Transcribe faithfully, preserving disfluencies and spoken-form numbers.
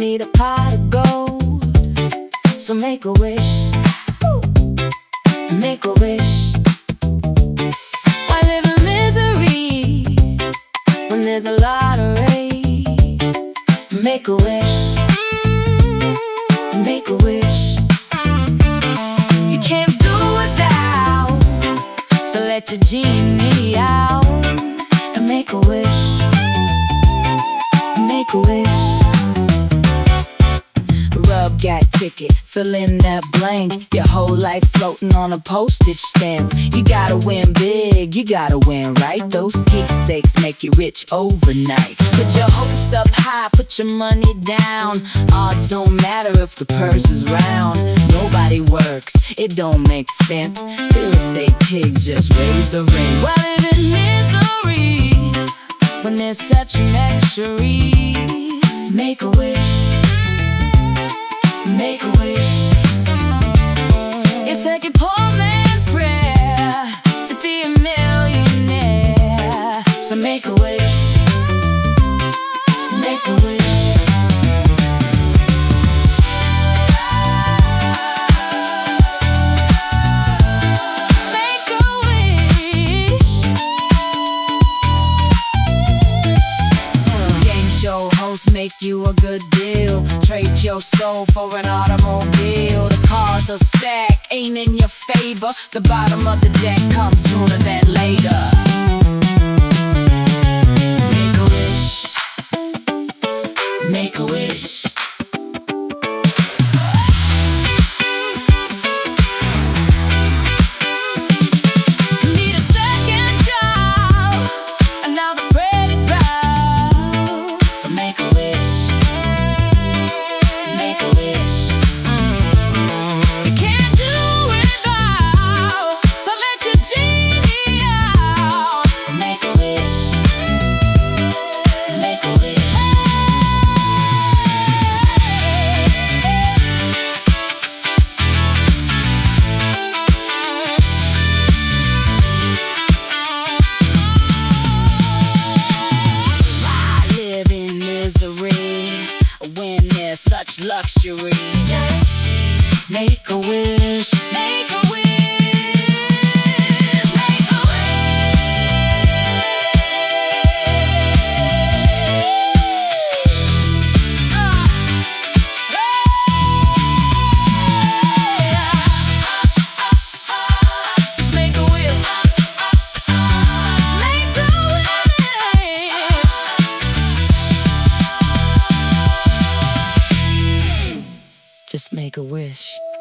need a pot of gold. So make a wish, make a wish. Why live in misery when there's a lottery? Make a wish, make a wish. You can't do without, so let your genie out and make a wish, make a wish. Rub got ticket, fill in that blank. Your whole life floating on a postage stamp. You gotta win big, you gotta win right. Those sweepstakes make you rich overnight. Put your hopes up high, put your money down. Odds don't matter if the purse is round. Nobody works, it don't make sense. Real estate pigs just raise the rent. While living in misery when there's such luxury. Make a wish, make a wish. It's like a poor man's prayer to be a millionaire. So make a wish, make a wish. Make a wish. Game show hosts make you a good deal. Trade your soul for an automobile. The cards are stacked, ain't in your favor. The bottom of the deck comes sooner than later. Make a wish, make a wish. You need a second job, another credit round. So make a wish, make a wish. You can't do without, so let your genie out. Make a wish, make a wish. Why live in misery when there's such luxury? Just make a wish, make a wish, make a wish. Uh, Just make a wish, make a wish. Just make a wish.